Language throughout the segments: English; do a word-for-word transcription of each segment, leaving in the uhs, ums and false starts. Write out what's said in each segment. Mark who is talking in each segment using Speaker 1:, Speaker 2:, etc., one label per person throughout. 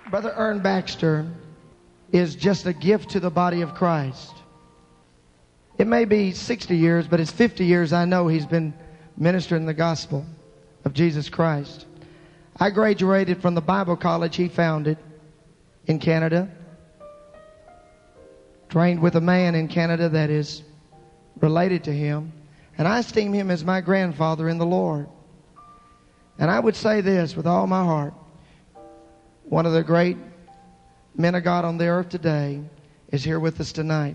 Speaker 1: Brother Ern Baxter is just a gift to the body of Christ. It may be sixty years, but it's fifty years I know he's been ministering the gospel of Jesus Christ. I graduated from the Bible college he founded in Canada. Trained with a man in Canada that is related to him. And I esteem him as my grandfather in the Lord. And I would say this with all my heart. One of the great men of God on the earth today is here with us tonight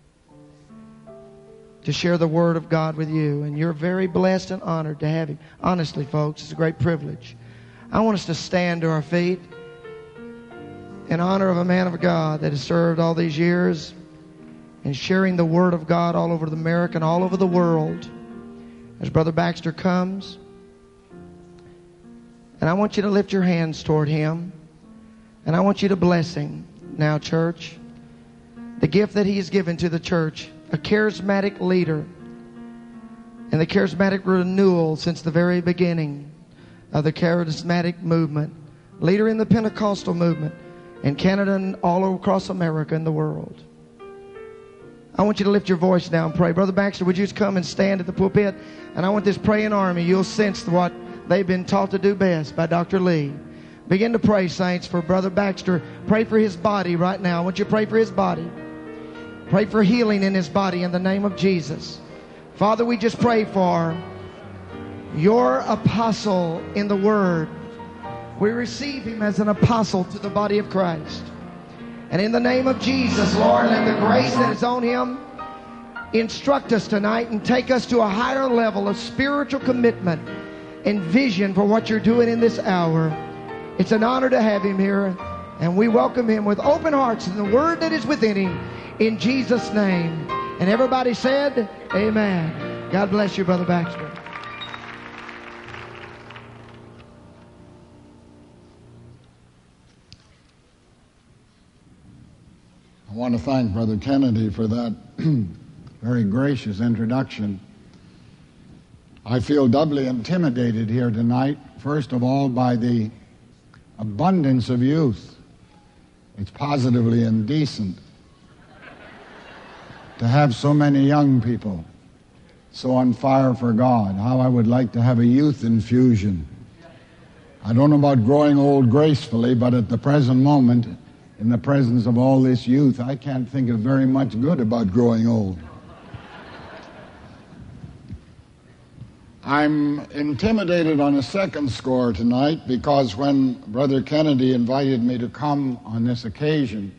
Speaker 1: to share the Word of God with you. And you're very blessed and honored to have him. Honestly, folks, it's a great privilege. I want us to stand to our feet in honor of a man of God that has served all these years and sharing the Word of God all over America and all over the world. As Brother Baxter comes, and I want you to lift your hands toward him. And I want you to bless him now, church. The gift that he has given to the church, a charismatic leader, and the charismatic renewal since the very beginning of the charismatic movement, leader in the Pentecostal movement in Canada and all across America and the world. I want you to lift your voice now and pray. Brother Baxter, would you just come and stand at the pulpit? And I want this praying army, you'll sense what they've been taught to do best by Doctor Lee. Begin to pray, saints, for Brother Baxter. Pray for his body right now. I want you to pray for his body. Pray for healing in his body in the name of Jesus. Father, we just pray for your apostle in the Word. We receive him as an apostle to the body of Christ. And in the name of Jesus, Lord, let the grace that is on him instruct us tonight and take us to a higher level of spiritual commitment and vision for what you're doing in this hour. It's an honor to have him here, and we welcome him with open hearts and the Word that is within him in Jesus' name. And everybody said, amen. God bless you, Brother Baxter.
Speaker 2: I want to thank Brother Kennedy for that very gracious introduction. I feel doubly intimidated here tonight, first of all, by the abundance of youth. It's positively indecent to have so many young people so on fire for God. How I would like to have a youth infusion. I don't know about growing old gracefully, but at the present moment, in the presence of all this youth, I can't think of very much good about growing old. I'm intimidated on a second score tonight because when Brother Kennedy invited me to come on this occasion,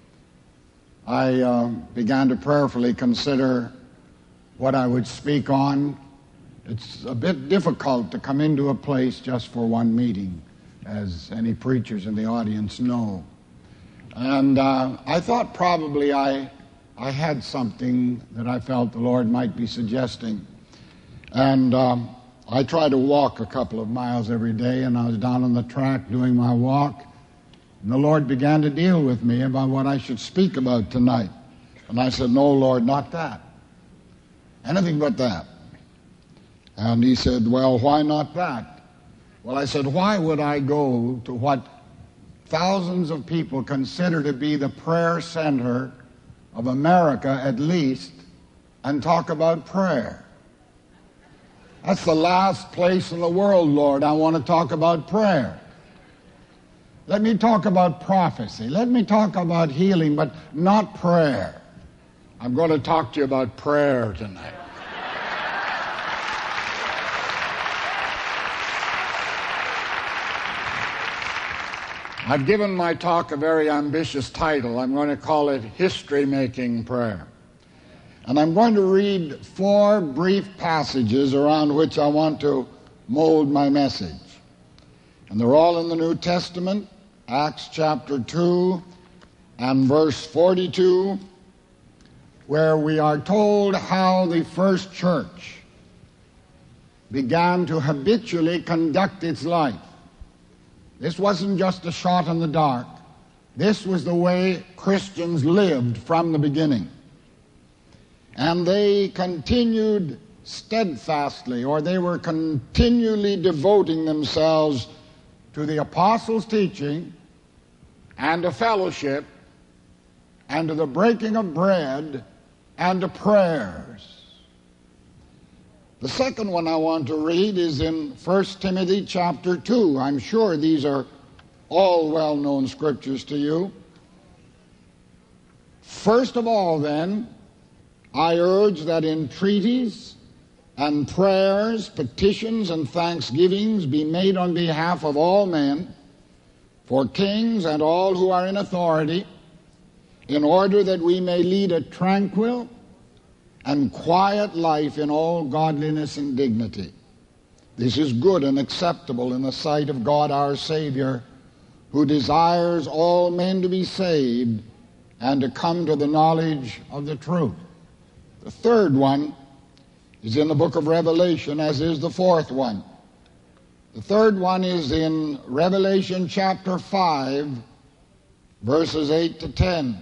Speaker 2: I uh, began to prayerfully consider what I would speak on. It's a bit difficult to come into a place just for one meeting, as any preachers in the audience know. And uh, I thought probably I, I had something that I felt the Lord might be suggesting. And um, I try to walk a couple of miles every day, and I was down on the track doing my walk, and the Lord began to deal with me about what I should speak about tonight. And I said, no, Lord, not that. Anything but that. And he said, well, why not that? Well, I said, why would I go to what thousands of people consider to be the prayer center of America, at least, and talk about prayer? That's the last place in the world, Lord, I want to talk about prayer. Let me talk about prophecy. Let me talk about healing, but not prayer. I'm going to talk to you about prayer tonight. I've given my talk a very ambitious title. I'm going to call it History-Making Prayer. And I'm going to read four brief passages around which I want to mold my message. And they're all in the New Testament, Acts chapter two and verse forty-two, where we are told how the first church began to habitually conduct its life. This wasn't just a shot in the dark. This was the way Christians lived from the beginning. And they continued steadfastly, or they were continually devoting themselves to the apostles' teaching, and to fellowship, and to the breaking of bread, and to prayers. The second one I want to read is in First Timothy chapter two. I'm sure these are all well-known scriptures to you. First of all, then, I urge that entreaties and prayers, petitions, and thanksgivings be made on behalf of all men, for kings and all who are in authority, in order that we may lead a tranquil and quiet life in all godliness and dignity. This is good and acceptable in the sight of God our Savior, who desires all men to be saved and to come to the knowledge of the truth. The third one is in the book of Revelation, as is the fourth one. The third one is in Revelation chapter five, verses eight to ten.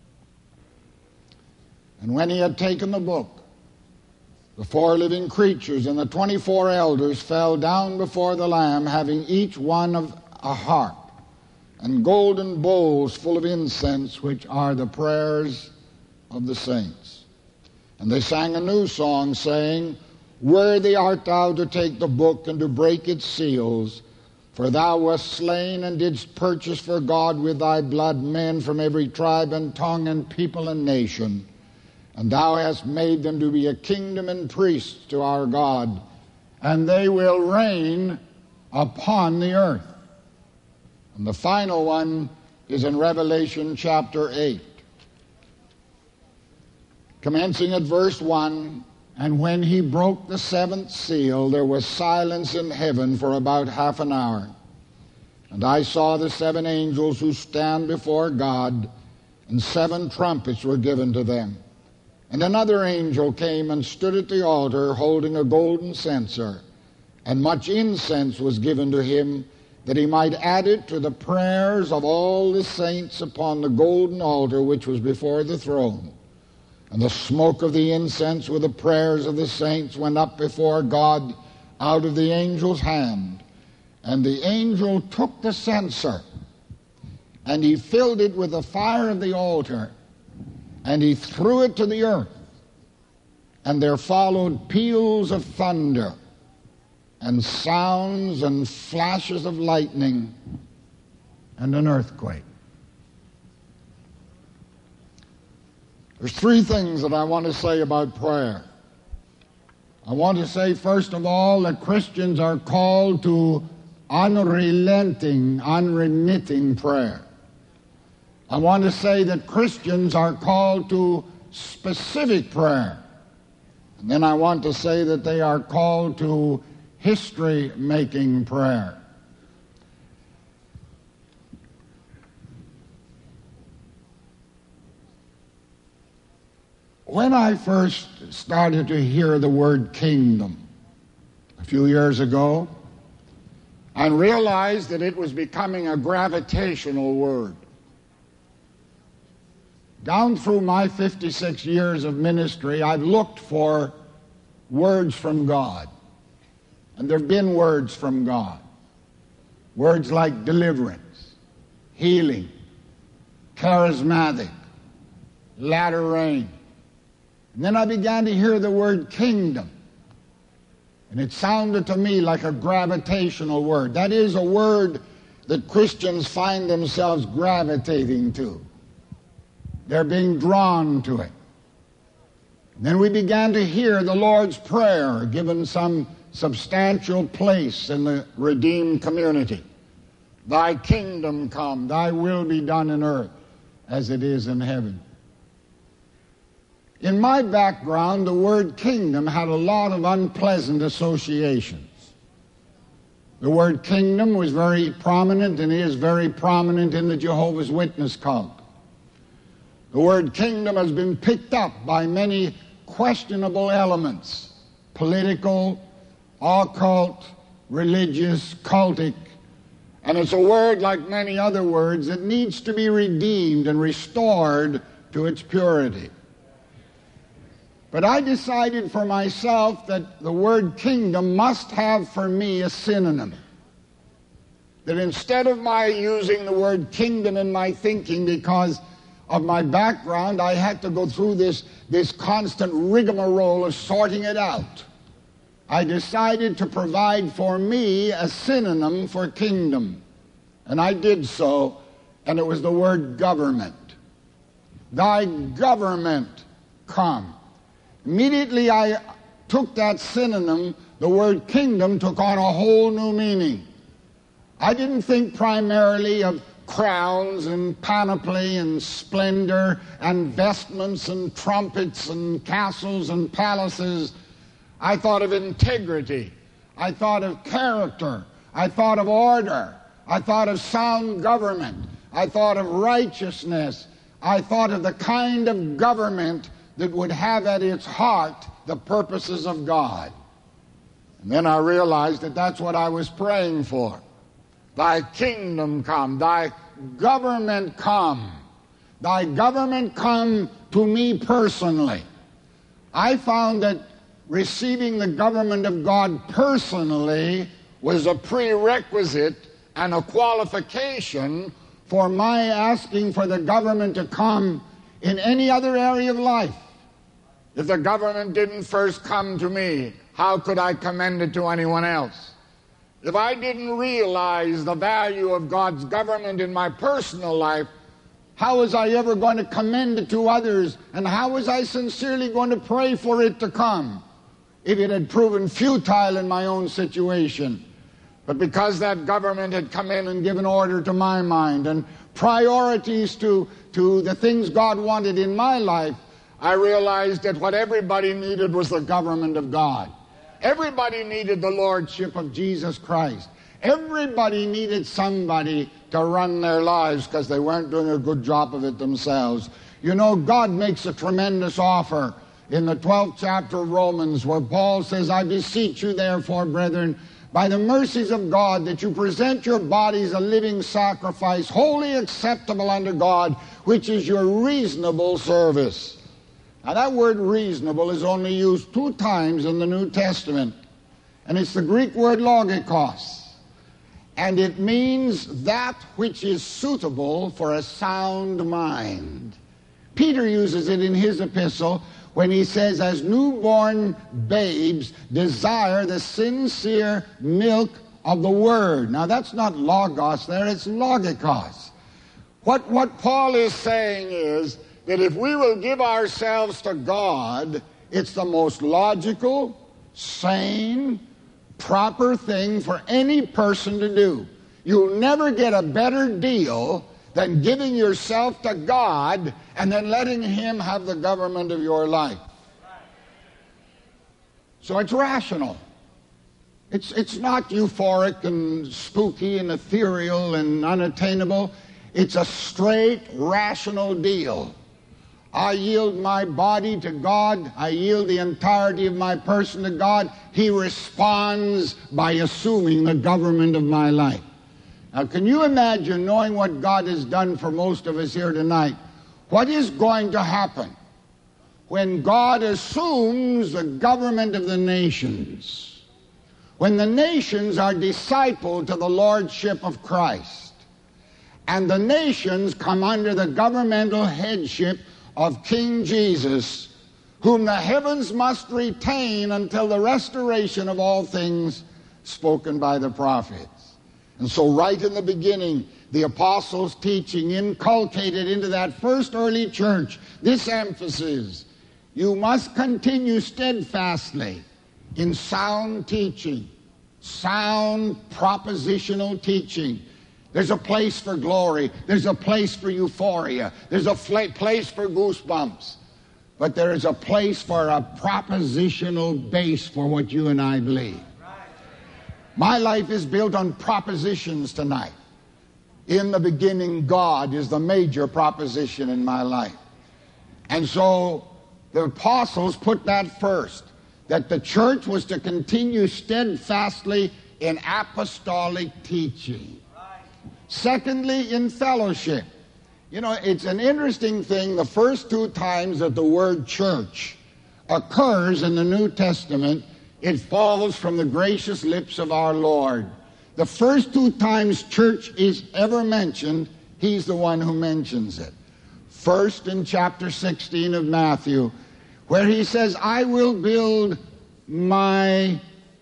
Speaker 2: And when he had taken the book, the four living creatures and the twenty-four elders fell down before the Lamb, having each one of a harp and golden bowls full of incense, which are the prayers of the saints. And they sang a new song, saying, Worthy art thou to take the book and to break its seals, for thou wast slain and didst purchase for God with thy blood men from every tribe and tongue and people and nation. And thou hast made them to be a kingdom and priests to our God, and they will reign upon the earth. And the final one is in Revelation chapter eight. Commencing at verse one, and when he broke the seventh seal, there was silence in heaven for about half an hour. And I saw the seven angels who stand before God, and seven trumpets were given to them. And another angel came and stood at the altar, holding a golden censer, and much incense was given to him, that he might add it to the prayers of all the saints upon the golden altar which was before the throne. And the smoke of the incense with the prayers of the saints went up before God out of the angel's hand. And the angel took the censer, and he filled it with the fire of the altar, and he threw it to the earth. And there followed peals of thunder, and sounds and flashes of lightning, and an earthquake. There's three things that I want to say about prayer. I want to say, first of all, that Christians are called to unrelenting, unremitting prayer. I want to say that Christians are called to specific prayer. And then I want to say that they are called to history-making prayer. When I first started to hear the word kingdom a few years ago, I realized that it was becoming a gravitational word. Down through my fifty-six years of ministry, I've looked for words from God. And there have been words from God. Words like deliverance, healing, charismatic, latter rain. And then I began to hear the word kingdom. And it sounded to me like a gravitational word. That is a word that Christians find themselves gravitating to. They're being drawn to it. And then we began to hear the Lord's Prayer given some substantial place in the redeemed community. Thy kingdom come, thy will be done in earth as it is in heaven. In my background, the word kingdom had a lot of unpleasant associations. The word kingdom was very prominent and is very prominent in the Jehovah's Witness cult. The word kingdom has been picked up by many questionable elements, political, occult, religious, cultic, and it's a word like many other words that needs to be redeemed and restored to its purity. But I decided for myself that the word kingdom must have for me a synonym. that instead of my using the word kingdom in my thinking because of my background, I had to go through this, this constant rigmarole of sorting it out. I decided to provide for me a synonym for kingdom. And I did so, and it was the word government. Thy government come. Immediately I took that synonym, the word kingdom took on a whole new meaning. I didn't think primarily of crowns and panoply and splendor and vestments and trumpets and castles and palaces. I thought of integrity. I thought of character. I thought of order. I thought of sound government. I thought of righteousness. I thought of the kind of government that would have at its heart the purposes of God. And then I realized that that's what I was praying for. Thy kingdom come, thy government come, thy government come to me personally. I found that receiving the government of God personally was a prerequisite and a qualification for my asking for the government to come in any other area of life. If the government didn't first come to me, how could I commend it to anyone else? If I didn't realize the value of God's government in my personal life, how was I ever going to commend it to others? And how was I sincerely going to pray for it to come if it had proven futile in my own situation? But because that government had come in and given order to my mind and priorities to, to the things God wanted in my life, I realized that what everybody needed was the government of God. Everybody needed the lordship of Jesus Christ. Everybody needed somebody to run their lives because they weren't doing a good job of it themselves. You know, God makes a tremendous offer in the twelfth chapter of Romans where Paul says, I beseech you therefore, brethren, by the mercies of God, that you present your bodies a living sacrifice, wholly acceptable unto God, which is your reasonable service. Now that word reasonable is only used two times in the New Testament, and it's the Greek word logikos, and it means that which is suitable for a sound mind. Peter uses it in his epistle when he says, as newborn babes desire the sincere milk of the word. Now that's not logos there, it's logikos. What, what Paul is saying is that if we will give ourselves to God, it's the most logical, sane, proper thing for any person to do. You'll never get a better deal than giving yourself to God and then letting Him have the government of your life. So it's rational. It's, it's not euphoric and spooky and ethereal and unattainable. It's a straight, rational deal. I yield my body to God. I yield the entirety of my person to God. He responds by assuming the government of my life. Now, can you imagine, knowing what God has done for most of us here tonight, what is going to happen when God assumes the government of the nations? When the nations are discipled to the lordship of Christ, and the nations come under the governmental headship of King Jesus, whom the heavens must retain until the restoration of all things spoken by the prophets. And so right in the beginning, the apostles' teaching inculcated into that first early church this emphasis: you must continue steadfastly in sound teaching, sound propositional teaching. There's a place for glory. There's a place for euphoria. There's a fl- place for goosebumps. But there is a place for a propositional base for what you and I believe. My life is built on propositions tonight. In the beginning, God is the major proposition in my life. And so the apostles put that first, that the church was to continue steadfastly in apostolic teaching. Secondly, in fellowship. You know, it's an interesting thing, the first two times that the word church occurs in the New Testament, it falls from the gracious lips of our Lord. The first two times church is ever mentioned, he's the one who mentions it. First in chapter sixteen of Matthew, where he says, I will build my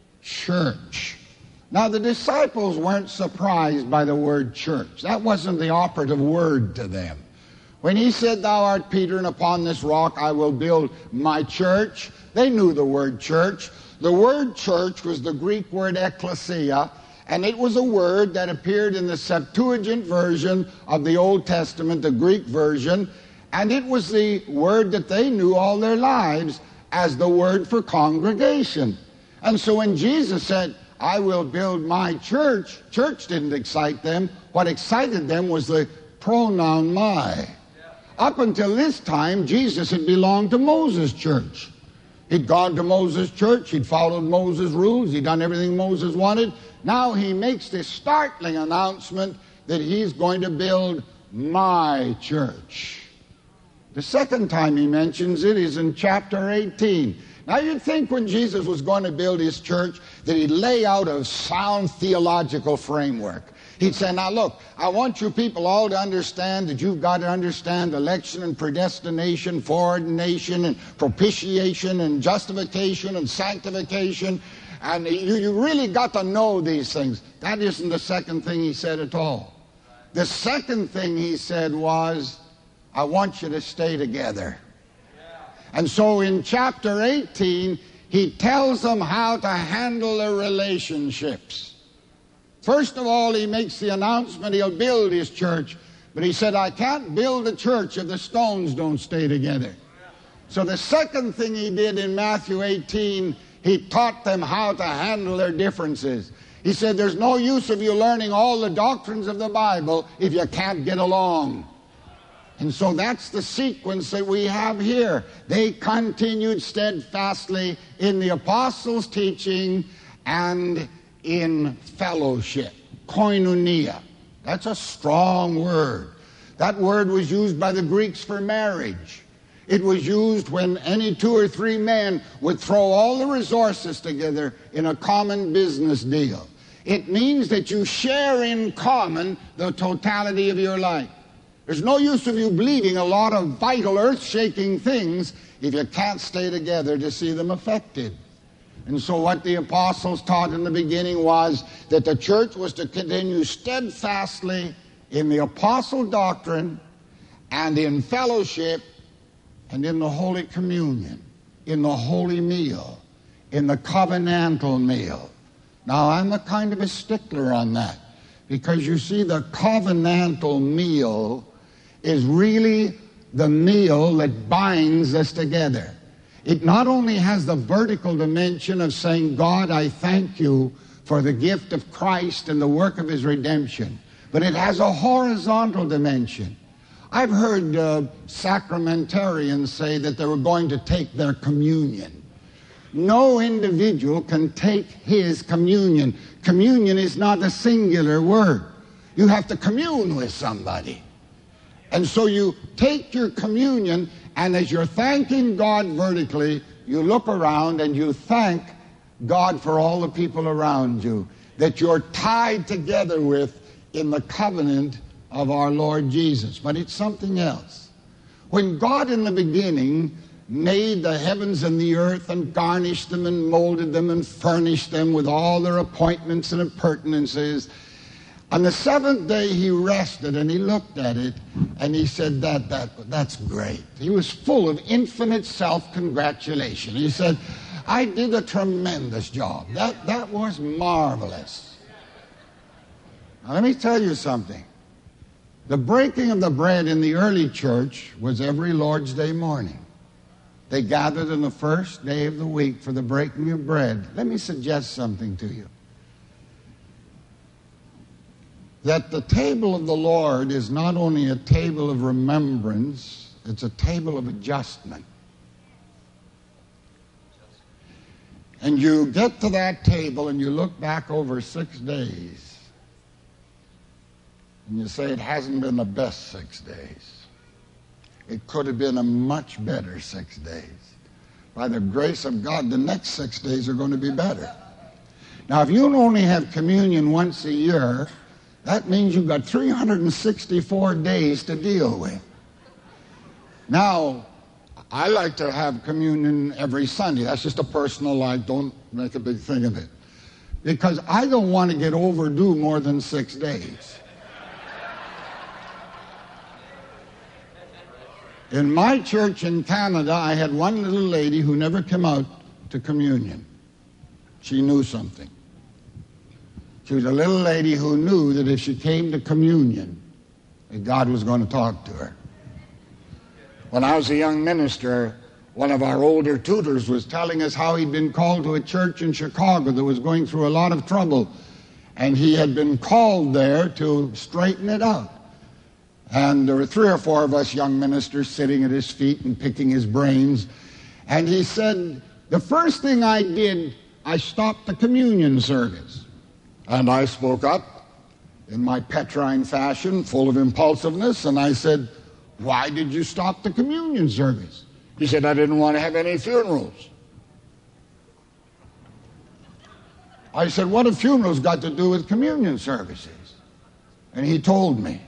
Speaker 2: church. Now, the disciples weren't surprised by the word church. That wasn't the operative word to them. When he said, thou art Peter, and upon this rock I will build my church, they knew the word church. The word church was the Greek word ekklesia, and it was a word that appeared in the Septuagint version of the Old Testament, the Greek version, and it was the word that they knew all their lives as the word for congregation. And so when Jesus said, I will build my church, church didn't excite them. What excited them was the pronoun my. Up until this time, Jesus had belonged to Moses' church. He'd gone to Moses' church, he'd followed Moses' rules, he'd done everything Moses wanted. Now he makes this startling announcement that he's going to build my church. The second time he mentions it is in chapter eighteen. Now you'd think when Jesus was going to build his church that he'd lay out a sound theological framework. He'd say, now look, I want you people all to understand that you've got to understand election and predestination, foreordination and propitiation and justification and sanctification. And you, you really got to know these things. That isn't the second thing he said at all. The second thing he said was, I want you to stay together. And so in chapter eighteen, he tells them how to handle their relationships. First of all, he makes the announcement he'll build his church. But he said, I can't build a church if the stones don't stay together. So the second thing he did in Matthew eighteen, he taught them how to handle their differences. He said, there's no use of you learning all the doctrines of the Bible if you can't get along. And so that's the sequence that we have here. They continued steadfastly in the apostles' teaching and in fellowship, koinonia. That's a strong word. That word was used by the Greeks for marriage. It was used when any two or three men would throw all the resources together in a common business deal. It means that you share in common the totality of your life. There's no use of you believing a lot of vital, earth-shaking things if you can't stay together to see them affected. And so what the apostles taught in the beginning was that the church was to continue steadfastly in the apostle doctrine and in fellowship and in the Holy Communion, in the Holy Meal, in the covenantal meal. Now, I'm a kind of a stickler on that because you see the covenantal meal is really the meal that binds us together. It not only has the vertical dimension of saying, God, I thank you for the gift of Christ and the work of his redemption, but it has a horizontal dimension. I've heard uh, sacramentarians say that they were going to take their communion. No individual can take his communion. Communion is not a singular word. You have to commune with somebody. And so you take your communion, and as you're thanking God vertically, you look around and you thank God for all the people around you that you're tied together with in the covenant of our Lord Jesus. But it's something else. When God in the beginning made the heavens and the earth and garnished them and molded them and furnished them with all their appointments and appurtenances, on the seventh day he rested and he looked at it and he said, that, that, that's great. He was full of infinite self-congratulation. He said, I did a tremendous job. That, that was marvelous. Now let me tell you something. The breaking of the bread in the early church was every Lord's Day morning. They gathered on the first day of the week for the breaking of bread. Let me suggest something to you. That the table of the Lord is not only a table of remembrance, it's a table of adjustment. And you get to that table and you look back over six days and you say it hasn't been the best six days. It could have been a much better six days. By the grace of God, the next six days are going to be better. Now, if you only have communion once a year, that means you've got three hundred sixty-four days to deal with. Now, I like to have communion every Sunday. That's just a personal life. Don't make a big thing of it. Because I don't want to get overdue more than six days. In my church in Canada, I had one little lady who never came out to communion. She knew something. She was a little lady who knew that if she came to communion, that God was going to talk to her. When I was a young minister, one of our older tutors was telling us how he'd been called to a church in Chicago that was going through a lot of trouble. And he had been called there to straighten it out. And there were three or four of us young ministers sitting at his feet and picking his brains. And he said, the first thing I did, I stopped the communion service. And I spoke up in my Petrine fashion, full of impulsiveness, and I said, why did you stop the communion service? He said, I didn't want to have any funerals. I said, what have funerals got to do with communion services? And he told me,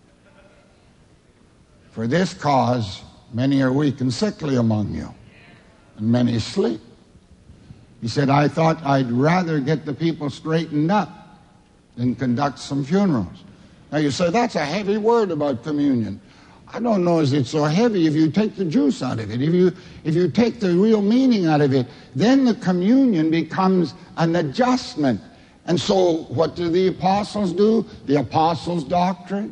Speaker 2: for this cause, many are weak and sickly among you, and many sleep. He said, I thought I'd rather get the people straightened up than conduct some funerals. Now you say, that's a heavy word about communion. I don't know if it's so heavy if you take the juice out of it. If you, if you take the real meaning out of it, then the communion becomes an adjustment. And so what do the apostles do? The apostles' doctrine,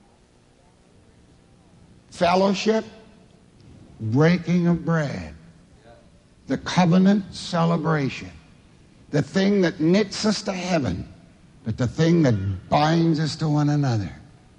Speaker 2: fellowship, breaking of bread, the covenant celebration, the thing that knits us to heaven, but the thing that binds us to one another.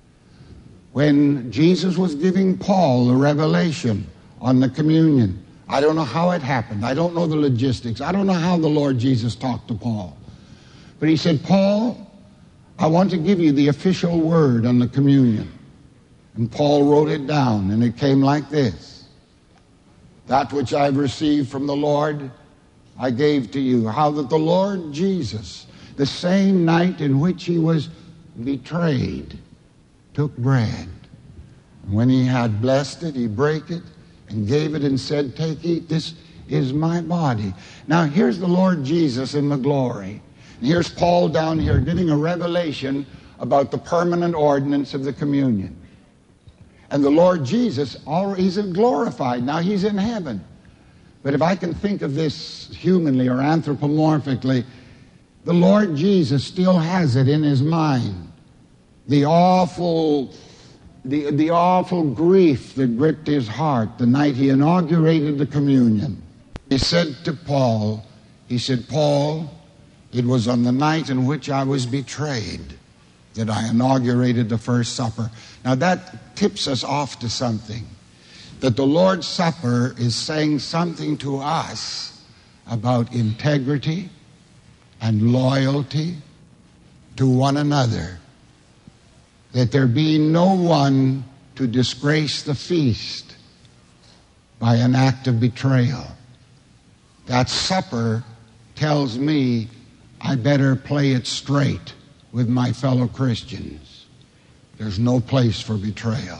Speaker 2: When Jesus was giving Paul the revelation on the communion, I don't know how it happened. I don't know the logistics. I don't know how the Lord Jesus talked to Paul. But he said, Paul, I want to give you the official word on the communion. And Paul wrote it down, and it came like this. That which I've received from the Lord, I gave to you. How that the Lord Jesus, the same night in which he was betrayed, took bread. And when he had blessed it, he brake it and gave it and said, take, eat, this is my body. Now here's the Lord Jesus in the glory. And here's Paul down here getting a revelation about the permanent ordinance of the communion. And the Lord Jesus, he's glorified. Now he's in heaven. But if I can think of this humanly or anthropomorphically, the Lord Jesus still has it in his mind. The awful, the, the awful grief that gripped his heart the night he inaugurated the communion. He said to Paul, he said, Paul, it was on the night in which I was betrayed that I inaugurated the first supper. Now that tips us off to something. That the Lord's Supper is saying something to us about integrity and loyalty to one another. That there be no one to disgrace the feast by an act of betrayal. That supper tells me I better play it straight with my fellow Christians. There's no place for betrayal.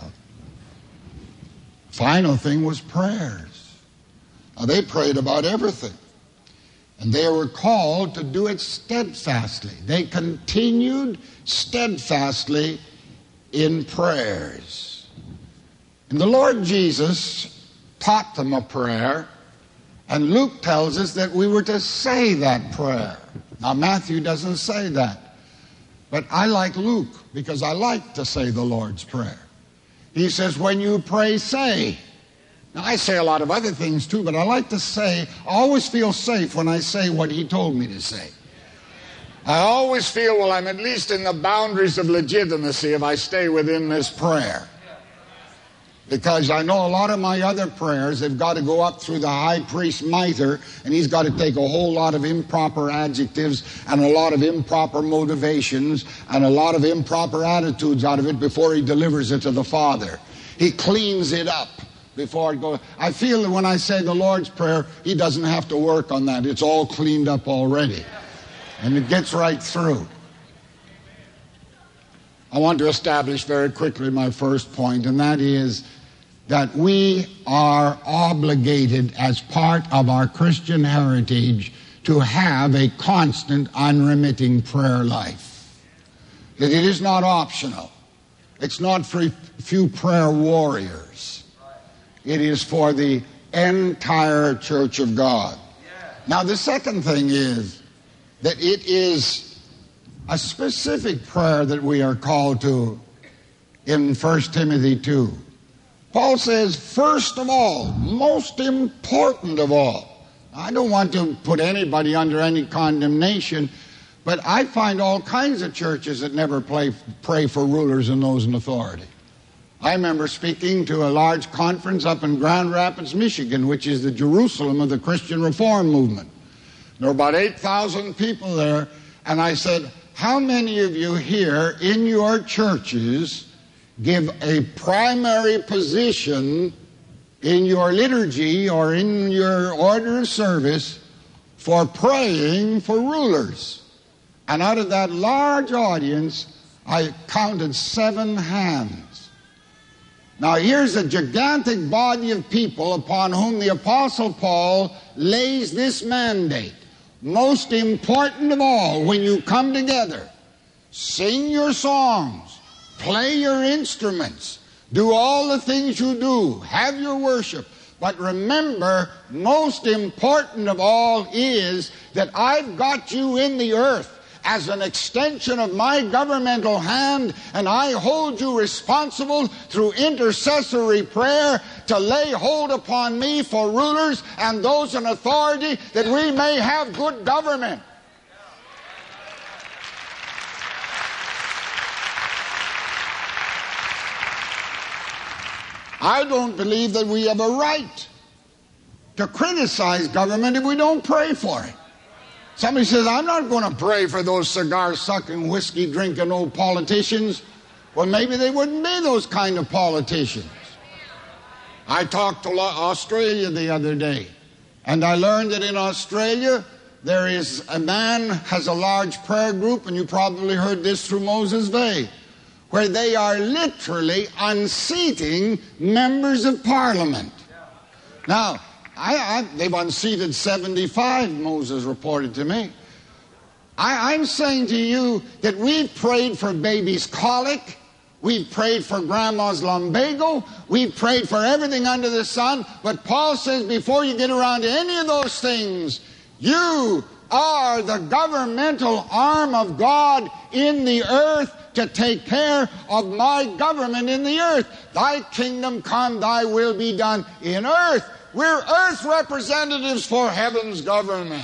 Speaker 2: Final thing was prayers. Now they prayed about everything. And they were called to do it steadfastly. They continued steadfastly in prayers. And the Lord Jesus taught them a prayer, and Luke tells us that we were to say that prayer. Now Matthew doesn't say that, but I like Luke because I like to say the Lord's Prayer. He says, when you pray, say. Now I say a lot of other things too, but I like to say, I always feel safe when I say what he told me to say. I always feel, well, I'm at least in the boundaries of legitimacy if I stay within this prayer. Because I know a lot of my other prayers, they've got to go up through the high priest mitre, and he's got to take a whole lot of improper adjectives and a lot of improper motivations and a lot of improper attitudes out of it before he delivers it to the Father. He cleans it up before it goes. I feel that when I say the Lord's Prayer, he doesn't have to work on that. It's all cleaned up already. And it gets right through. I want to establish very quickly my first point, and that is that we are obligated as part of our Christian heritage to have a constant, unremitting prayer life. That it is not optional. It's not for a few prayer warriors. It is for the entire church of God. Now, the second thing is that it is a specific prayer that we are called to in First Timothy two. Paul says, first of all, most important of all. I don't want to put anybody under any condemnation, but I find all kinds of churches that never play, pray for rulers and those in authority. I remember speaking to a large conference up in Grand Rapids, Michigan, which is the Jerusalem of the Christian Reform movement. There were about eight thousand people there, and I said, how many of you here in your churches give a primary position in your liturgy or in your order of service for praying for rulers? And out of that large audience, I counted seven hands. Now here's a gigantic body of people upon whom the Apostle Paul lays this mandate. Most important of all, when you come together, sing your songs, play your instruments, do all the things you do, have your worship. But remember, most important of all is that I've got you in the earth as an extension of my governmental hand, and I hold you responsible through intercessory prayer to lay hold upon me for rulers and those in authority, that we may have good government. I don't believe that we have a right to criticize government if we don't pray for it. Somebody says, I'm not going to pray for those cigar-sucking, whiskey-drinking old politicians. Well, maybe they wouldn't be those kind of politicians. I talked to Australia the other day, and I learned that in Australia there is a man has a large prayer group, and you probably heard this through Moses Bay, where they are literally unseating members of Parliament. Now, I, I, they've unseated seventy-five, Moses reported to me. I, I'm saying to you that we've prayed for baby's colic, we've prayed for grandma's lumbago, we've prayed for everything under the sun, but Paul says before you get around to any of those things, you are the governmental arm of God in the earth to take care of my government in the earth. Thy kingdom come, thy will be done in earth. We're earth representatives for heaven's government.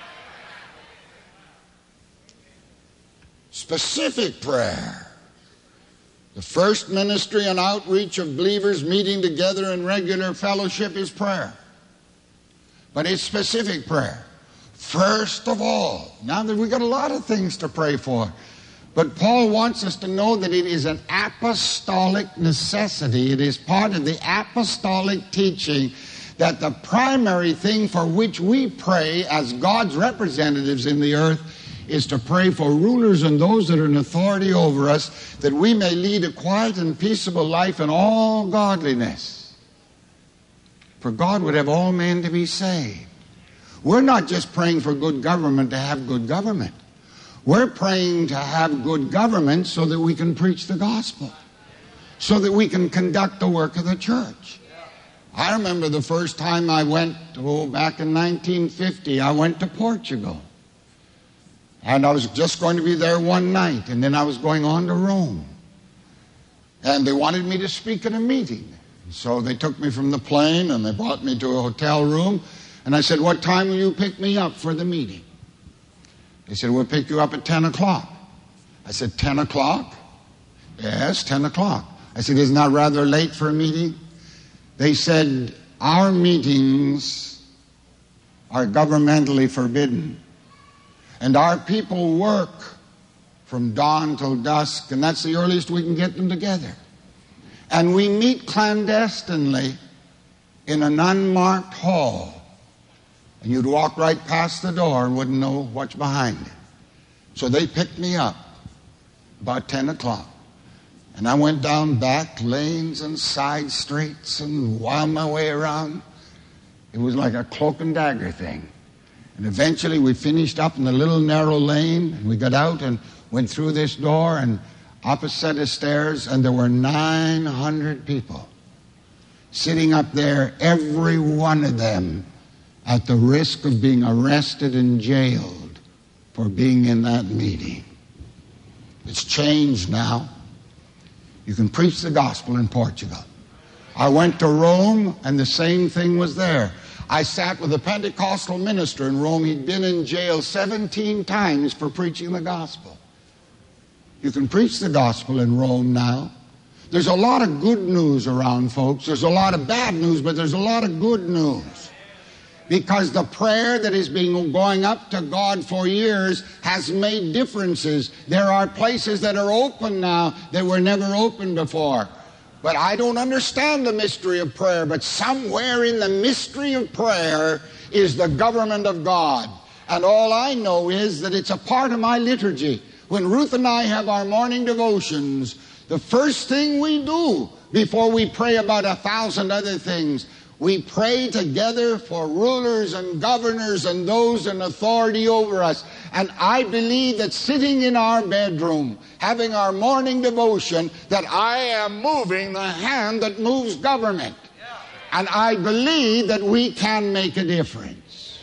Speaker 2: Specific prayer. The first ministry and outreach of believers meeting together in regular fellowship is prayer. But it's specific prayer. First of all. Now that we've got a lot of things to pray for. But Paul wants us to know that it is an apostolic necessity. It is part of the apostolic teaching that the primary thing for which we pray as God's representatives in the earth is to pray for rulers and those that are in authority over us, that we may lead a quiet and peaceable life in all godliness. For God would have all men to be saved. We're not just praying for good government to have good government. We're praying to have good government so that we can preach the gospel, so that we can conduct the work of the church. I remember the first time I went, oh, back in nineteen fifty, I went to Portugal. And I was just going to be there one night, and then I was going on to Rome. And they wanted me to speak at a meeting. So they took me from the plane, and they brought me to a hotel room. And I said, what time will you pick me up for the meeting? They said, we'll pick you up at ten o'clock. I said, ten o'clock? Yes, ten o'clock. I said, isn't that rather late for a meeting? They said, our meetings are governmentally forbidden. And our people work from dawn till dusk, and that's the earliest we can get them together. And we meet clandestinely in an unmarked hall. And you'd walk right past the door and wouldn't know what's behind it. So they picked me up about ten o'clock. And I went down back lanes and side streets and wound my way around. It was like a cloak and dagger thing. And eventually we finished up in a little narrow lane, and we got out and went through this door and opposite the stairs, and there were nine hundred people sitting up there, every one of them at the risk of being arrested and jailed for being in that meeting. It's changed now. You can preach the gospel in Portugal. I went to Rome, and the same thing was there. I sat with a Pentecostal minister in Rome. He'd been in jail seventeen times for preaching the gospel. You can preach the gospel in Rome now. There's a lot of good news around, folks. There's a lot of bad news, but there's a lot of good news. Because the prayer that has been going up to God for years has made differences. There are places that are open now that were never open before. But I don't understand the mystery of prayer, but somewhere in the mystery of prayer is the government of God. And all I know is that it's a part of my liturgy. When Ruth and I have our morning devotions, the first thing we do before we pray about a thousand other things, we pray together for rulers and governors and those in authority over us. And I believe that sitting in our bedroom, having our morning devotion, that I am moving the hand that moves government. And I believe that we can make a difference.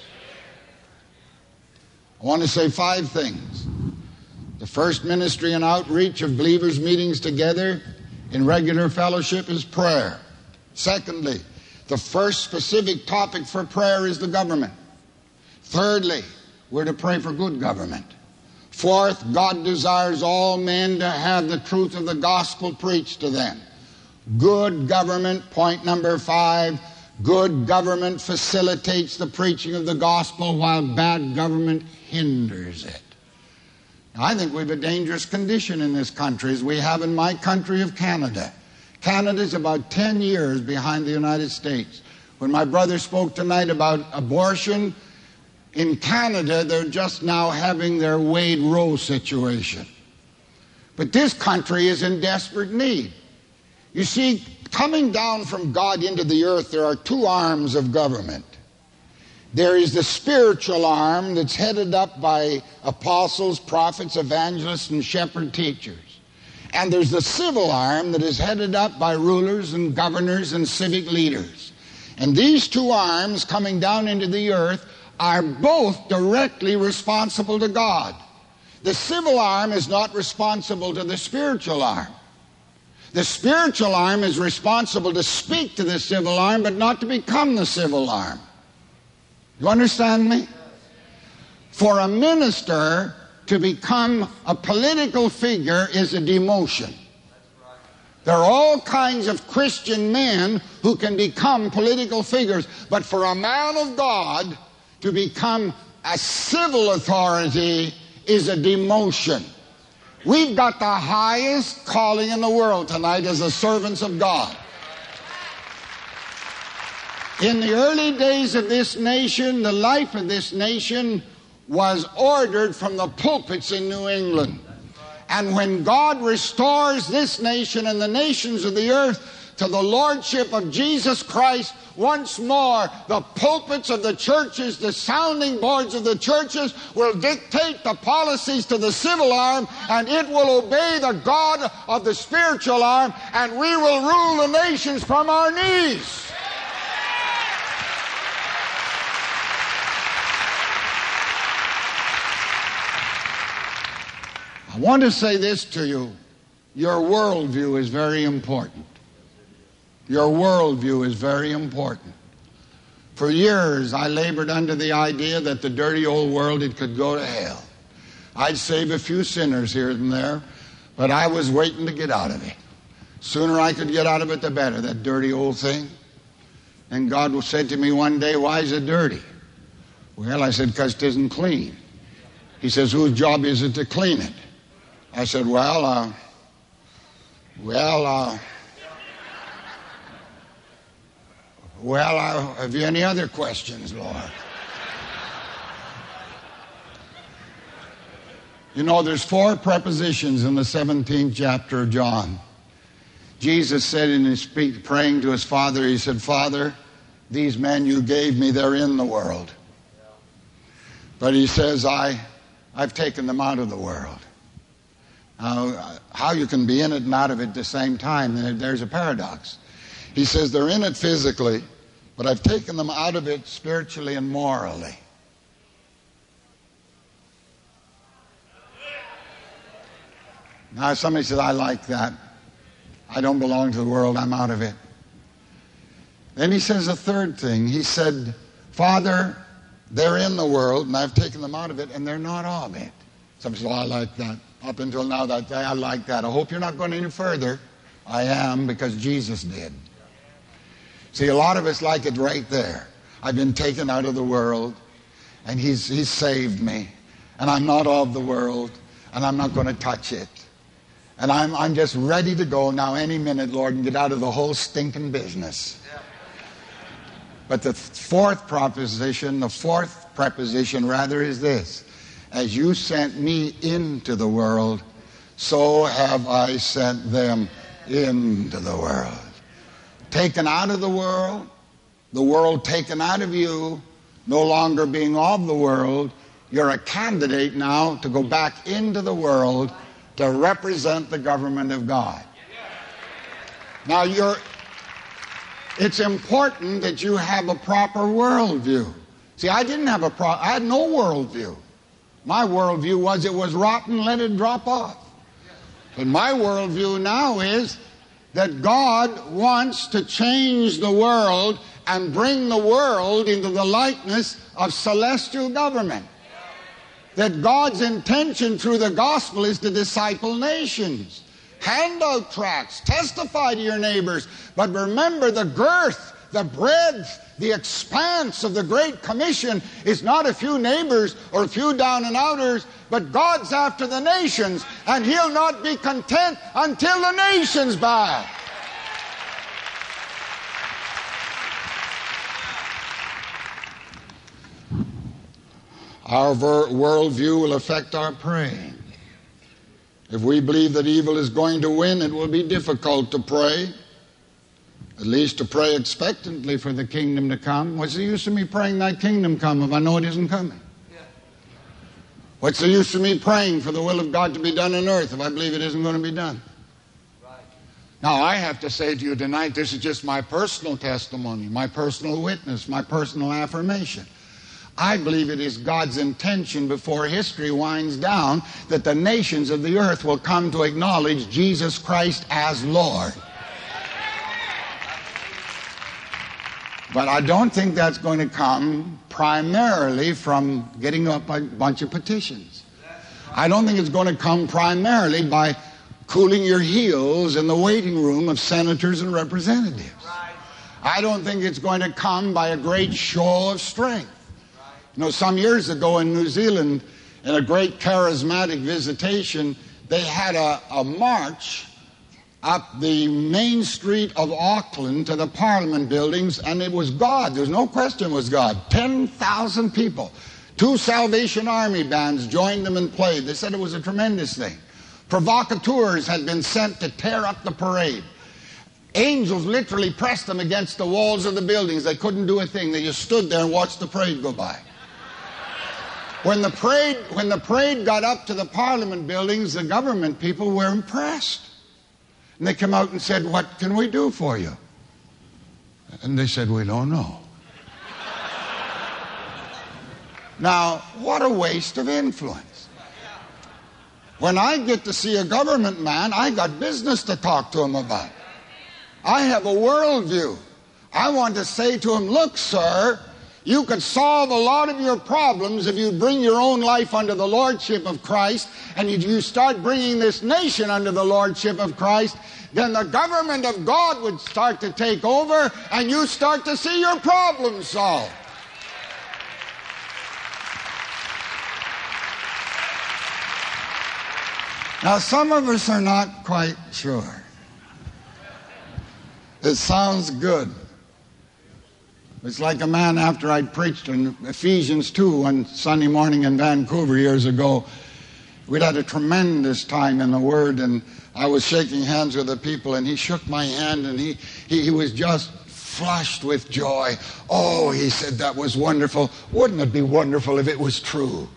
Speaker 2: I want to say five things. The first ministry and outreach of believers meetings together in regular fellowship is prayer. Secondly, the first specific topic for prayer is the government. Thirdly, we're to pray for good government. Fourth, God desires all men to have the truth of the gospel preached to them. Good government, point number five, good government facilitates the preaching of the gospel while bad government hinders it. Now, I think we have a dangerous condition in this country, as we have in my country of Canada. Canada's about ten years behind the United States. When my brother spoke tonight about abortion, in Canada, they're just now having their Wade Roe situation. But this country is in desperate need. You see, coming down from God into the earth, there are two arms of government. There is the spiritual arm that's headed up by apostles, prophets, evangelists, and shepherd teachers. And there's the civil arm that is headed up by rulers and governors and civic leaders. And these two arms coming down into the earth are both directly responsible to God. The civil arm is not responsible to the spiritual arm. The spiritual arm is responsible to speak to the civil arm, but not to become the civil arm. You understand me? For a minister to become a political figure is a demotion. There are all kinds of Christian men who can become political figures, but for a man of God to become a civil authority is a demotion. We've got the highest calling in the world tonight as the servants of God. In the early days of this nation, the life of this nation was ordered from the pulpits in New England. And when God restores this nation and the nations of the earth to the lordship of Jesus Christ, once more the pulpits of the churches, the sounding boards of the churches will dictate the policies to the civil arm, and it will obey the God of the spiritual arm, and we will rule the nations from our knees. I want to say this to you. Your worldview is very important. Your worldview is very important. For years, I labored under the idea that the dirty old world, it could go to hell. I'd save a few sinners here and there, but I was waiting to get out of it. Sooner I could get out of it, the better, that dirty old thing. And God said to me one day, "Why is it dirty?" Well, I said, "Because it isn't clean." He says, "Whose job is it to clean it?" I said, well, uh, well, uh, well, uh, have you any other questions, Lord? You know, there's four prepositions in the seventeenth chapter of John. Jesus said in his speech, praying to his Father, he said, Father, these men you gave me, they're in the world. But he says, I, I've taken them out of the world. Now, how you can be in it and out of it at the same time, there's a paradox. He says they're in it physically, but I've taken them out of it spiritually and morally. Now, somebody says, I like that. I don't belong to the world, I'm out of it. Then he says a third thing. He said, Father, they're in the world, and I've taken them out of it, and they're not of it. Somebody says, well, I like that. Up until now, that I like that. I hope you're not going any further. I am, because Jesus did. See, a lot of us like it right there. I've been taken out of the world, and he's, he's saved me, and I'm not of the world, and I'm not going to touch it. And I'm, I'm just ready to go now any minute, Lord, and get out of the whole stinking business. But the fourth proposition, the fourth preposition rather, is this. As you sent me into the world, so have I sent them into the world. Taken out of the world, the world taken out of you, no longer being of the world, you're a candidate now to go back into the world to represent the government of God. Now, you're, it's important that you have a proper worldview. See, I didn't have a pro- I had no worldview. My worldview was it was rotten, let it drop off. But my worldview now is that God wants to change the world and bring the world into the likeness of celestial government. That God's intention through the gospel is to disciple nations. Hand out tracts, testify to your neighbors, but remember the girth, the breadth, the expanse of the Great Commission is not a few neighbors or a few down and outers, but God's after the nations, and he'll not be content until the nations bow. Our ver- worldview will affect our praying. If we believe that evil is going to win, it will be difficult to pray, at least to pray expectantly for the kingdom to come. What's the use of me praying thy kingdom come if I know it isn't coming? Yeah. What's the use of me praying for the will of God to be done on earth if I believe it isn't going to be done? Right. Now, I have to say to you tonight, this is just my personal testimony, my personal witness, my personal affirmation. I believe it is God's intention before history winds down that the nations of the earth will come to acknowledge Jesus Christ as Lord. But I don't think that's going to come primarily from getting up a bunch of petitions. I don't think it's going to come primarily by cooling your heels in the waiting room of senators and representatives. I don't think it's going to come by a great show of strength. You know, some years ago in New Zealand, in a great charismatic visitation, they had a, a march up the main street of Auckland to the Parliament buildings, and it was God. There's no question it was God. ten thousand people. Two Salvation Army bands joined them and played. They said it was a tremendous thing. Provocateurs had been sent to tear up the parade. Angels literally pressed them against the walls of the buildings. They couldn't do a thing. They just stood there and watched the parade go by. When the parade, when the parade got up to the Parliament buildings, the government people were impressed. And they came out and said, what can we do for you? And they said, we don't know. Now, what a waste of influence. When I get to see a government man, I got business to talk to him about. I have a worldview. I want to say to him, look, sir, you could solve a lot of your problems if you bring your own life under the lordship of Christ, and if you start bringing this nation under the lordship of Christ, then the government of God would start to take over, and you start to see your problems solved. Now, some of us are not quite sure. It sounds good. It's like a man after I'd preached in Ephesians two one Sunday morning in Vancouver years ago. We'd had a tremendous time in the Word, and I was shaking hands with the people, and he shook my hand, and he, he, he was just flushed with joy. Oh, he said, that was wonderful. Wouldn't it be wonderful if it was true?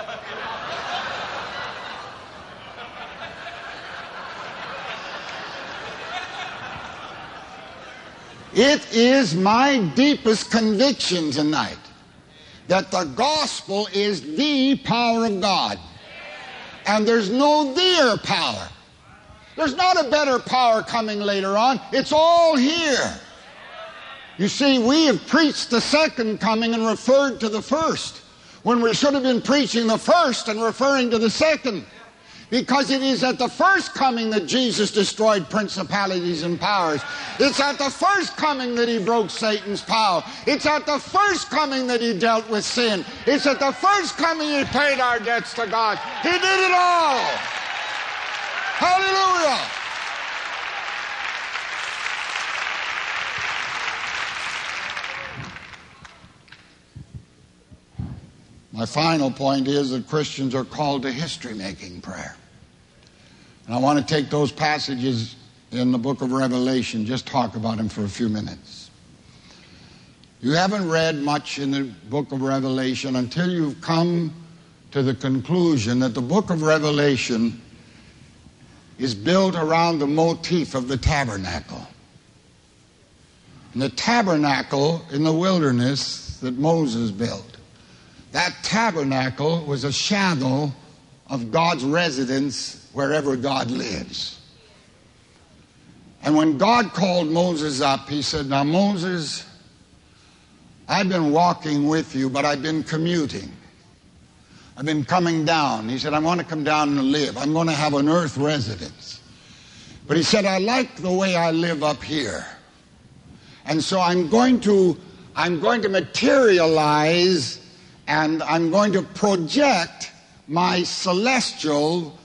Speaker 2: It is my deepest conviction tonight that the gospel is the power of God. And there's no their power. There's not a better power coming later on. It's all here. You see, we have preached the second coming and referred to the first, when we should have been preaching the first and referring to the second. Because it is at the first coming that Jesus destroyed principalities and powers. It's at the first coming that he broke Satan's power. It's at the first coming that he dealt with sin. It's at the first coming he paid our debts to God. He did it all. Hallelujah. My final point is that Christians are called to history-making prayer. And I want to take those passages in the book of Revelation, just talk about them for a few minutes. You haven't read much in the book of Revelation until you've come to the conclusion that the book of Revelation is built around the motif of the tabernacle. And the tabernacle in the wilderness that Moses built. That tabernacle was a shadow of God's residence wherever God lives. And when God called Moses up, he said, now Moses, I've been walking with you, but I've been commuting. I've been coming down. He said, I want to come down and live. I'm going to have an earth residence. But he said, I like the way I live up here. And so I'm going to, I'm going to materialize and I'm going to project my celestial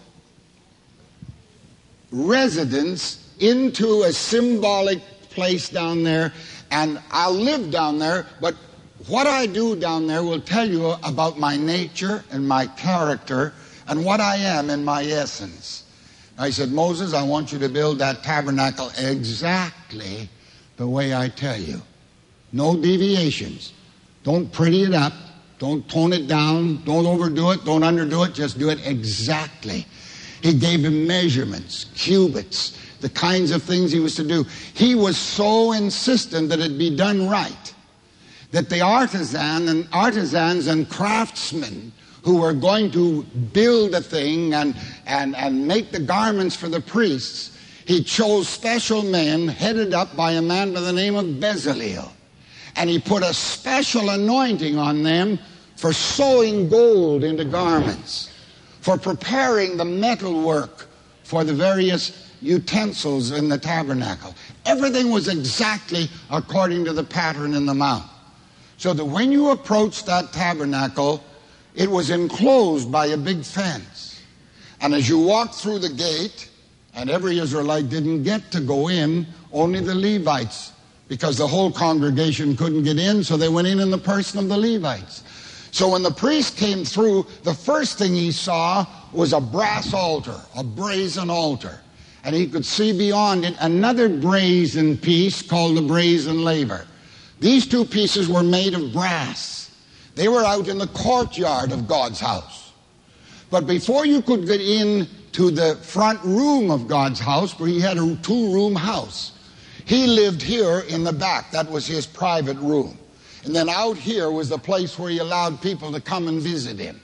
Speaker 2: residence into a symbolic place down there, and I'll live down there, but what I do down there will tell you about my nature and my character and what I am in my essence. I said, Moses, I want you to build that tabernacle exactly the way I tell you. No deviations. Don't pretty it up. Don't tone it down. Don't overdo it. Don't underdo it. Just do it exactly. He gave him measurements, cubits, the kinds of things he was to do. He was so insistent that it be done right that the artisan and artisans and craftsmen who were going to build a thing and, and, and make the garments for the priests, he chose special men headed up by a man by the name of Bezalel. And he put a special anointing on them for sewing gold into garments, for preparing the metal work for the various utensils in the tabernacle. Everything was exactly according to the pattern in the mount. So that when you approached that tabernacle, it was enclosed by a big fence. And as you walked through the gate, and every Israelite didn't get to go in, only the Levites, because the whole congregation couldn't get in, so they went in in the person of the Levites. So when the priest came through, the first thing he saw was a brass altar, a brazen altar. And he could see beyond it another brazen piece called the brazen laver. These two pieces were made of brass. They were out in the courtyard of God's house. But before you could get in to the front room of God's house, where he had a two-room house, he lived here in the back. That was his private room. And then out here was the place where he allowed people to come and visit him.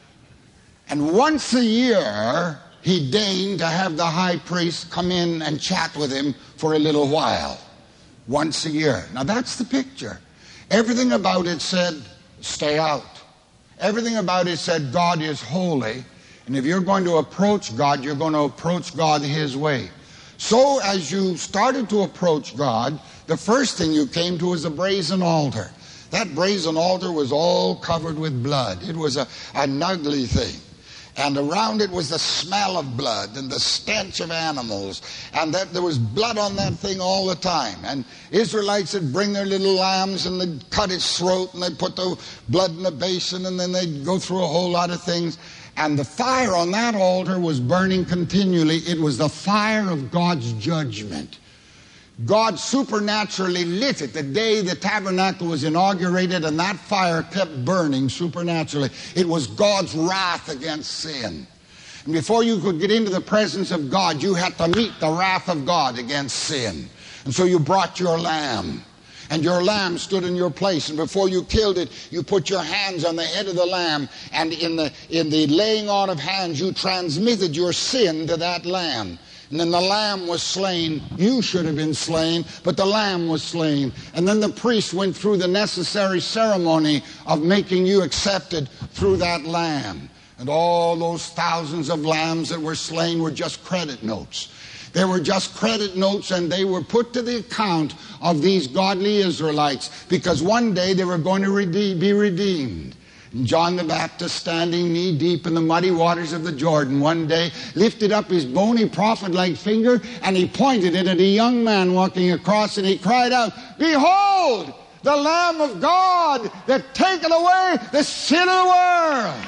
Speaker 2: And once a year, he deigned to have the high priest come in and chat with him for a little while. Once a year. Now that's the picture. Everything about it said, stay out. Everything about it said, God is holy. And if you're going to approach God, you're going to approach God his way. So as you started to approach God, the first thing you came to was a brazen altar. That brazen altar was all covered with blood. It was a, an ugly thing. And around it was the smell of blood and the stench of animals. And that there was blood on that thing all the time. And Israelites would bring their little lambs and they'd cut its throat and they'd put the blood in a basin and then they'd go through a whole lot of things. And the fire on that altar was burning continually. It was the fire of God's judgment. God supernaturally lit it the day the tabernacle was inaugurated, and that fire kept burning supernaturally. It was God's wrath against sin. And before you could get into the presence of God, you had to meet the wrath of God against sin. And so you brought your lamb. And your lamb stood in your place. And before you killed it, you put your hands on the head of the lamb. And in the, in the laying on of hands, you transmitted your sin to that lamb. And then the lamb was slain. You should have been slain, but the lamb was slain. And then the priest went through the necessary ceremony of making you accepted through that lamb. And all those thousands of lambs that were slain were just credit notes. They were just credit notes, and they were put to the account of these godly Israelites, because one day they were going to redeem, be redeemed. And John the Baptist, standing knee deep in the muddy waters of the Jordan, one day lifted up his bony prophet-like finger, and he pointed it at a young man walking across, and he cried out, "Behold, the Lamb of God that taketh away the sin of the world."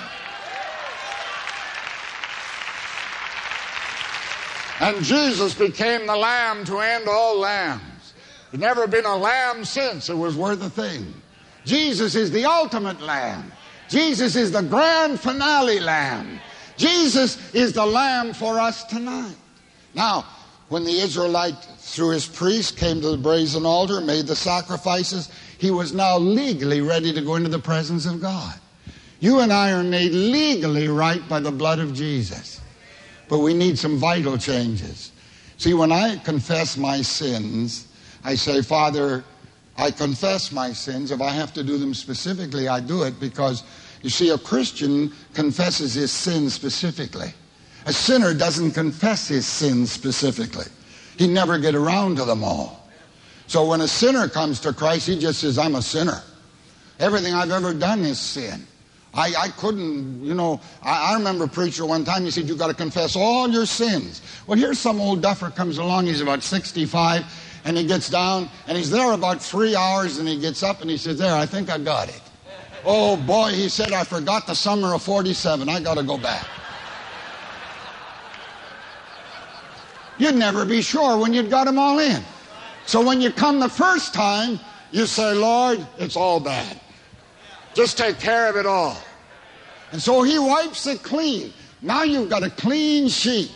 Speaker 2: And Jesus became the lamb to end all lambs. There's never been a lamb since it was worth a thing. Jesus is the ultimate lamb. Jesus is the grand finale lamb. Jesus is the lamb for us tonight. Now, when the Israelite, through his priest, came to the brazen altar, made the sacrifices, he was now legally ready to go into the presence of God. You and I are made legally right by the blood of Jesus. But we need some vital changes. See, when I confess my sins, I say, Father, I confess my sins. If I have to do them specifically, I do it, because, you see, a Christian confesses his sins specifically. A sinner doesn't confess his sins specifically. He never get around to them all. So when a sinner comes to Christ, he just says, I'm a sinner. Everything I've ever done is sin. I, I couldn't, you know, I, I remember a preacher one time, he said, you've got to confess all your sins. Well, here's some old duffer comes along, he's about sixty-five, and he gets down, and he's there about three hours, and he gets up, and he says, there, I think I got it. Oh, boy, he said, I forgot the summer of forty-seven. I got to go back. You'd never be sure when you'd got them all in. So when you come the first time, you say, Lord, it's all bad. Just take care of it all. And so he wipes it clean. Now you've got a clean sheet.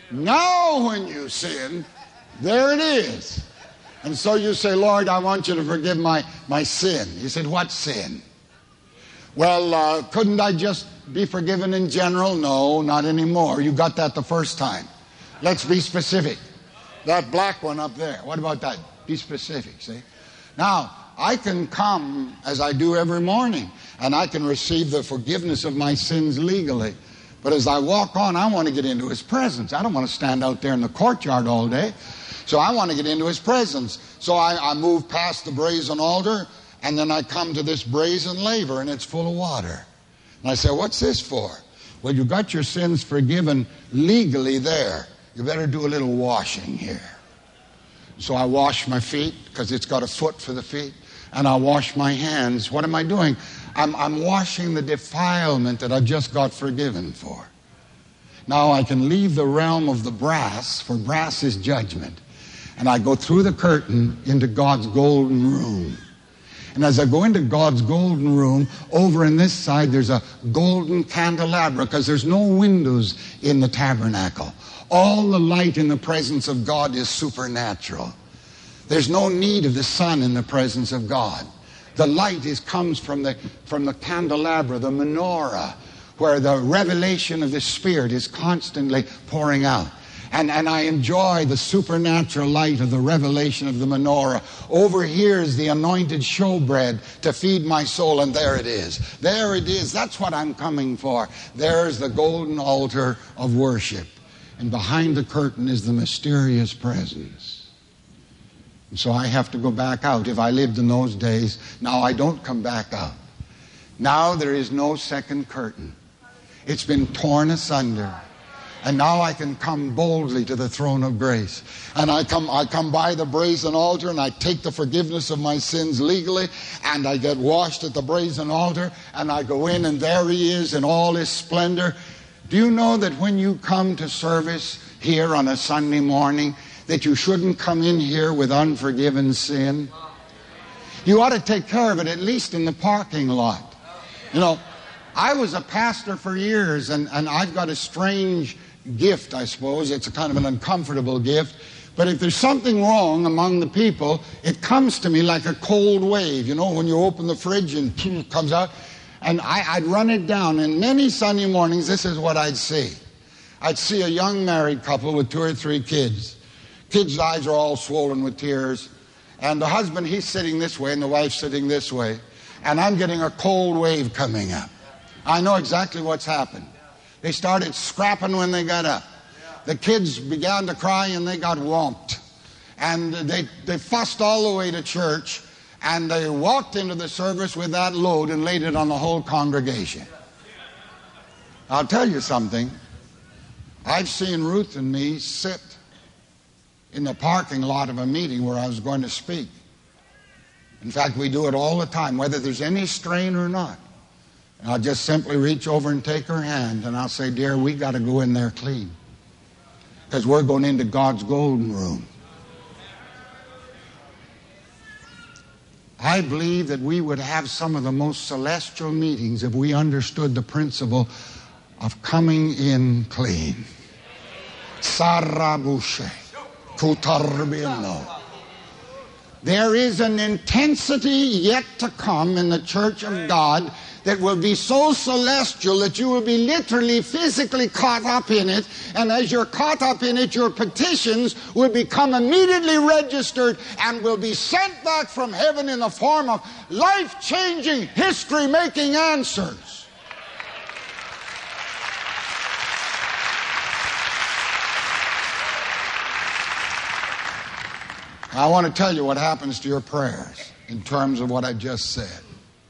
Speaker 2: Now when you sin, there it is. And so you say, Lord, I want you to forgive my, my sin. He said, what sin? Well, uh, couldn't I just be forgiven in general? No, not anymore. You got that the first time. Let's be specific. That black one up there, what about that? Be specific, see? Now, I can come as I do every morning, and I can receive the forgiveness of my sins legally. But as I walk on, I want to get into His presence. I don't want to stand out there in the courtyard all day. So I want to get into His presence. So I, I move past the brazen altar, and then I come to this brazen laver, and it's full of water. And I say, what's this for? Well, you got your sins forgiven legally there. You better do a little washing here. So I wash my feet, because it's got a foot for the feet. And I wash my hands. What am I doing? I'm, I'm washing the defilement that I've just got forgiven for. Now I can leave the realm of the brass, for brass is judgment. And I go through the curtain into God's golden room. And as I go into God's golden room, over on this side there's a golden candelabra, because there's no windows in the tabernacle. All the light in the presence of God is supernatural. There's no need of the sun in the presence of God. The light is comes from the from the candelabra, the menorah, where the revelation of the Spirit is constantly pouring out. And, and I enjoy the supernatural light of the revelation of the menorah. Over here is the anointed showbread to feed my soul, and there it is. There it is. That's what I'm coming for. There's the golden altar of worship. And behind the curtain is the mysterious presence. And so I have to go back out. If I lived in those days, now I don't come back out. Now there is no second curtain. It's been torn asunder. And now I can come boldly to the throne of grace. And I come I come by the brazen altar, and I take the forgiveness of my sins legally, and I get washed at the brazen altar, and I go in, and there He is in all His splendor. Do you know that when you come to service here on a Sunday morning, that you shouldn't come in here with unforgiven sin? You ought to take care of it, at least in the parking lot. You know, I was a pastor for years, and, and I've got a strange gift, I suppose. It's a kind of an uncomfortable gift. But if there's something wrong among the people, it comes to me like a cold wave. You know, when you open the fridge and it comes out. And I, I'd run it down. And many Sunday mornings, this is what I'd see. I'd see a young married couple with two or three kids. Kids' eyes are all swollen with tears. And the husband, he's sitting this way, and the wife's sitting this way. And I'm getting a cold wave coming up. I know exactly what's happened. They started scrapping when they got up. The kids began to cry, and they got whomped. And they, they fussed all the way to church, and they walked into the service with that load and laid it on the whole congregation. I'll tell you something. I've seen Ruth and me sit in the parking lot of a meeting where I was going to speak. In fact, we do it all the time, whether there's any strain or not. And I'll just simply reach over and take her hand, and I'll say, dear, we got to go in there clean, because we're going into God's golden room. I believe that we would have some of the most celestial meetings if we understood the principle of coming in clean. Sarabushe, kutarbino. There is an intensity yet to come in the church of God that will be so celestial that you will be literally, physically caught up in it. And as you're caught up in it, your petitions will become immediately registered and will be sent back from heaven in the form of life-changing, history-making answers. I want to tell you what happens to your prayers in terms of what I just said.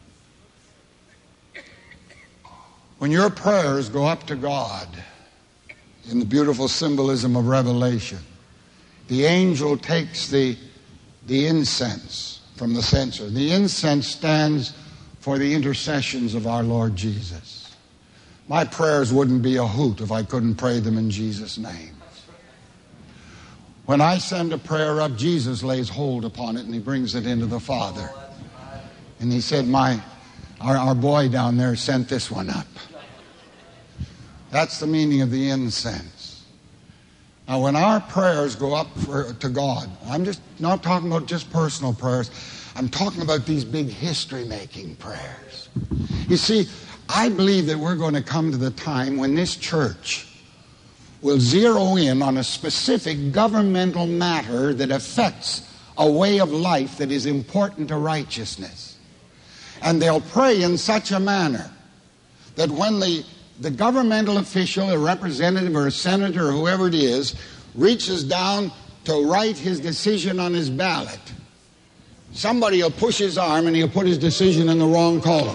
Speaker 2: When your prayers go up to God in the beautiful symbolism of Revelation, the angel takes the, the incense from the censer. The incense stands for the intercessions of our Lord Jesus. My prayers wouldn't be a hoot if I couldn't pray them in Jesus' name. When I send a prayer up, Jesus lays hold upon it and he brings it into the Father. And he said, my, our, our boy down there sent this one up. That's the meaning of the incense. Now, when our prayers go up for, to God, I'm just not talking about just personal prayers. I'm talking about these big history-making prayers. You see, I believe that we're going to come to the time when this church will zero in on a specific governmental matter that affects a way of life that is important to righteousness. And they'll pray in such a manner that when the, the governmental official, a representative or a senator or whoever it is, reaches down to write his decision on his ballot, somebody will push his arm and he'll put his decision in the wrong column.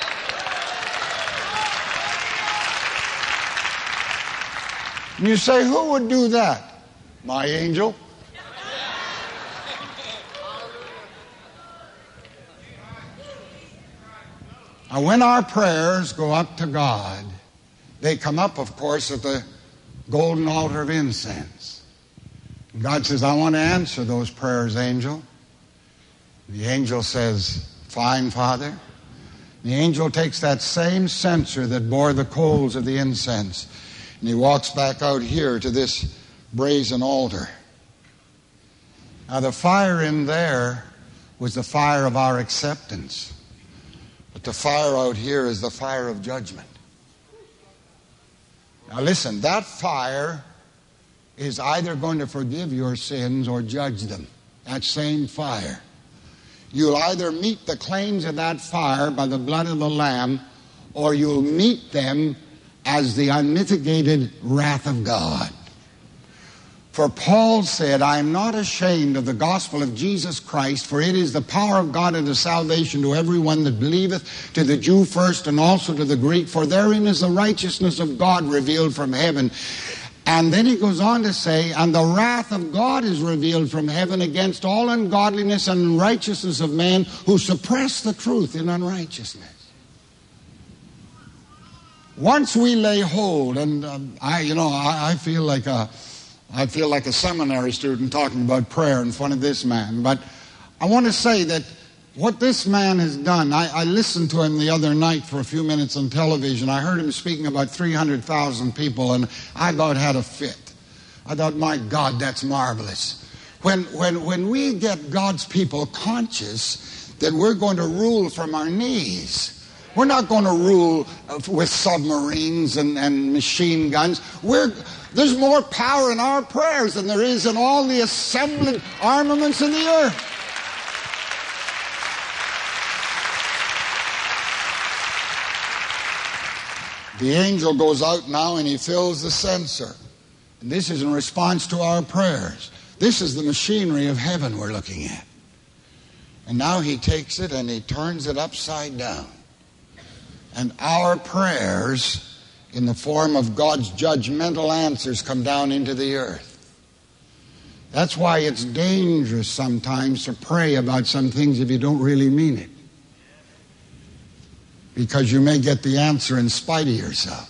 Speaker 2: And you say, who would do that? My angel. Now, when our prayers go up to God, they come up, of course, at the golden altar of incense. And God says, I want to answer those prayers, angel. The angel says, fine, Father. The angel takes that same censer that bore the coals of the incense, and he walks back out here to this brazen altar. Now, the fire in there was the fire of our acceptance. But the fire out here is the fire of judgment. Now, listen, that fire is either going to forgive your sins or judge them. That same fire. You'll either meet the claims of that fire by the blood of the Lamb, or you'll meet them as the unmitigated wrath of God. For Paul said, I am not ashamed of the gospel of Jesus Christ, for it is the power of God unto salvation to everyone that believeth, to the Jew first and also to the Greek, for therein is the righteousness of God revealed from heaven. And then he goes on to say, and the wrath of God is revealed from heaven against all ungodliness and unrighteousness of man who suppress the truth in unrighteousness. Once we lay hold, and um, I, you know, I, I feel like a, I feel like a seminary student talking about prayer in front of this man. But I want to say that what this man has done, I, I listened to him the other night for a few minutes on television. I heard him speaking about three hundred thousand people, and I about had a fit. I thought, my God, that's marvelous. When, when, when we get God's people conscious that we're going to rule from our knees, we're not going to rule with submarines and, and machine guns. We're, there's more power in our prayers than there is in all the assembled armaments in the earth. The angel goes out now and he fills the censer. And this is in response to our prayers. This is the machinery of heaven we're looking at. And now he takes it and he turns it upside down. And our prayers, in the form of God's judgmental answers, come down into the earth. That's why it's dangerous sometimes to pray about some things if you don't really mean it. Because you may get the answer in spite of yourself.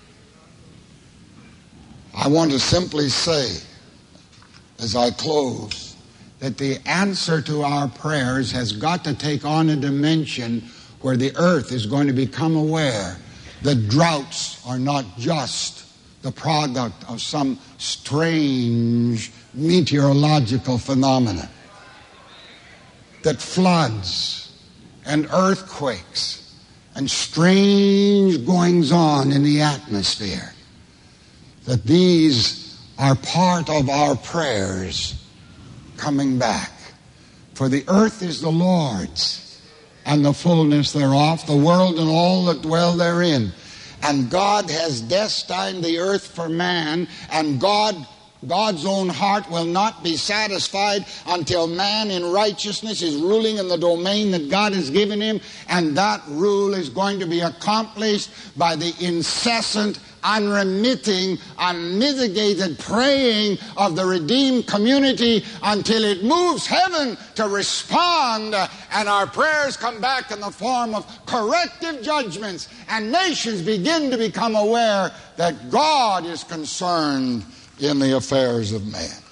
Speaker 2: I want to simply say, as I close, that the answer to our prayers has got to take on a dimension where the earth is going to become aware that droughts are not just the product of some strange meteorological phenomenon. That floods and earthquakes and strange goings-on in the atmosphere, that these are part of our prayers coming back. For the earth is the Lord's, and the fullness thereof, the world and all that dwell therein. And God has destined the earth for man, and God, God's own heart will not be satisfied until man in righteousness is ruling in the domain that God has given him, and that rule is going to be accomplished by the incessant, unremitting, unmitigated praying of the redeemed community until it moves heaven to respond, and our prayers come back in the form of corrective judgments, and nations begin to become aware that God is concerned in the affairs of man.